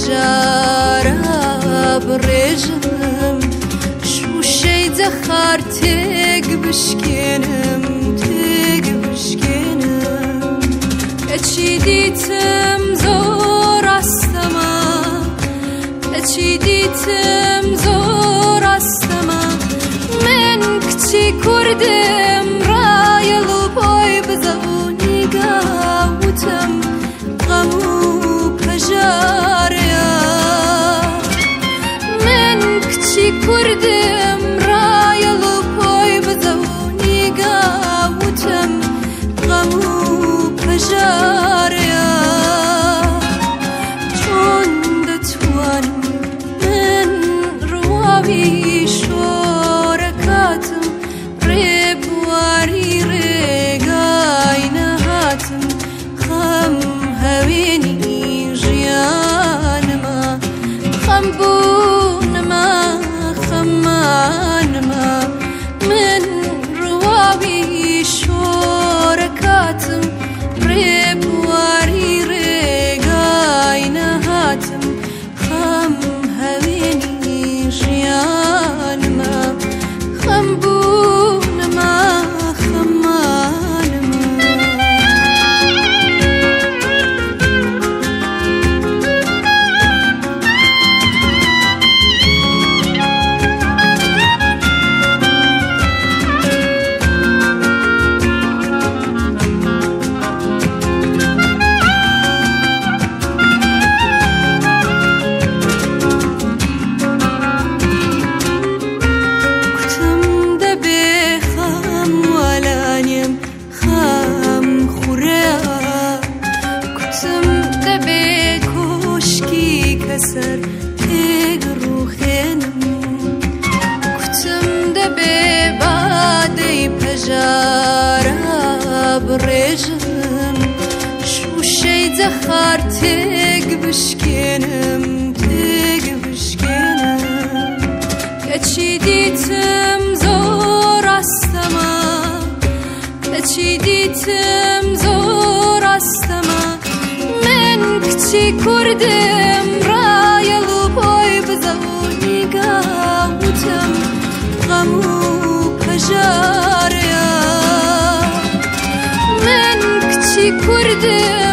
پژارە بڕێژم شوشەی جەخار تێک بشکێنم کەچی دیتم زۆر ئاستەما کەچی دیتم زۆر ئاستەما من کچی کوردم ڕایەڵ و بۆی بزەونی گاوتم غەم و پەژارەیە من کچی کوردم ڕایەڵ و بۆی بزەونی گاوتم غەم و پەژارەیە چۆن دەتوانم من ڕواوی شۆرەکاتم ڕێبواری ڕێگای نەهاتم خەم هەوێنی ژیانمە خەم بوونمە خەمانمە من ڕواوی شۆرەکاتم ڕێبواری ڕێگای نەهاتم خەم هەوێنی ژیانمە خەم بوونمە خەمانمە سەر تێگ ڕوخێنم کوتم دەبێ بادەی پەژارە بڕێژم شوشەی جەخار تێگ بشکێنم کەچی دیتم زۆر ئاستەما کەچی دیتم زۆر ئاستەما من کچی کوردم ڕایەڵ و بۆی بزەونی گاوتم غەم و پەژارەیە من کچی کوردم